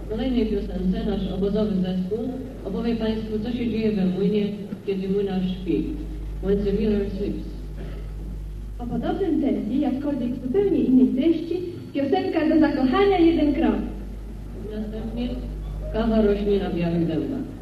W kolejnej piosence nasz obozowy zespół opowie Państwu, co się dzieje we młynie, kiedy młynarz śpi. When the miller sleeps. O podobnym tempie, jakkolwiek w zupełnie innej treści, piosenka do zakochania jeden krok. Następnie kawa rośnie na białych dębach.